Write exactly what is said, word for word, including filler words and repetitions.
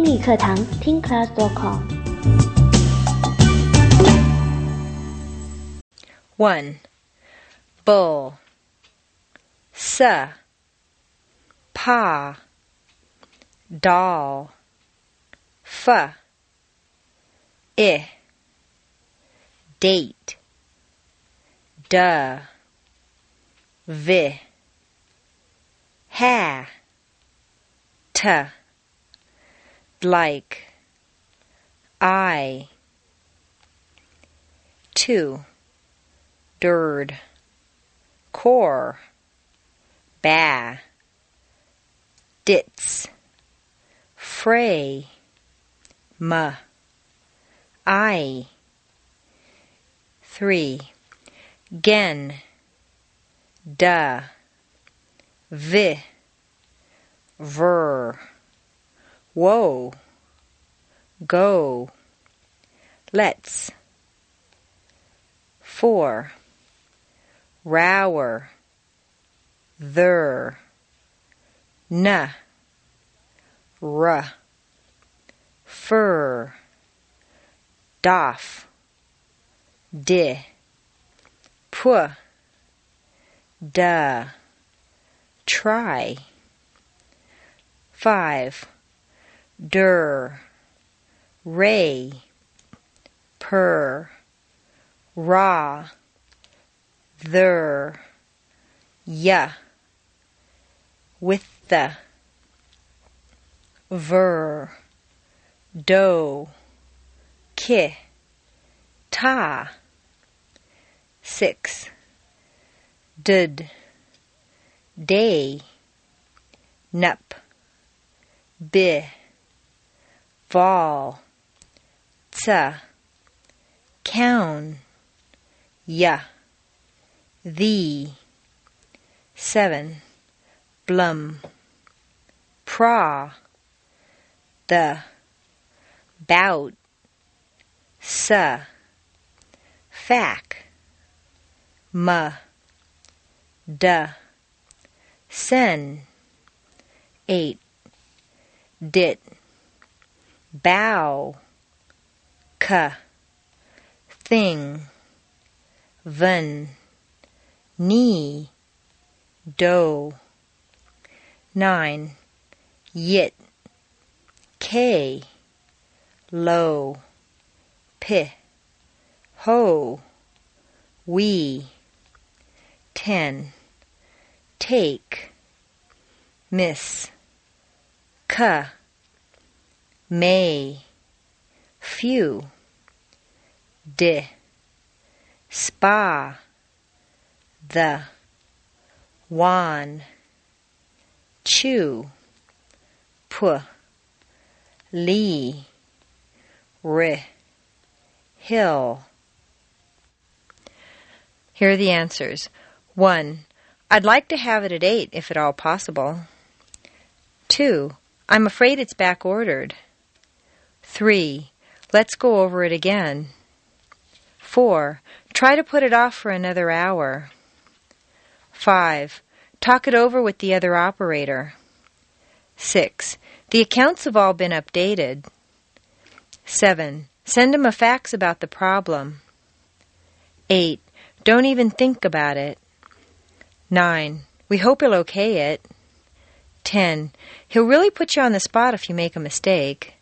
英语课堂听 class dot com。 one. Bull. S. Pa. Doll. F. I. Date. Duh. Vi. Ha. T. Like. I. Two. Dird. Core. Ba. Dits. Fray. M. I. Three. Gen. Duh. Vi. Ver. Whoa. Go. Let's. Four. Rower. There. N. R. Fur. Doff. Di. Pu. Duh. Try. Five. Der. Ray. Per. Raw. There. Ya. With the. Ver. Do. Ki. Ta. Six. Did. Day. Nup. Bi. Vol. Tsa. Cown. Ya. Thee. Seven. Blum. Pra. The. Bout. Sa. Fac. Ma. Da. Sen. Eight. Dit. Bow. Ka. Thing. Vun. Knee. Do. Nine. Yit. K. Low. Pi. Ho. We. Ten. Take. Miss. Ka. May. Few. Di. Spa. The. Wan. Chew. Pu. Lee. Ri. Hill. Here are the answers. One. I'd like to have it at eight, if at all possible. Two. I'm afraid it's back-ordered. Three. Let's go over it again. Four. Try to put it off for another hour. Five. Talk it over with the other operator. Six. The accounts have all been updated. Seven. Send him a fax about the problem. Eight. Don't even think about it. Nine. We hope he'll okay it. Ten. He'll really put you on the spot if you make a mistake.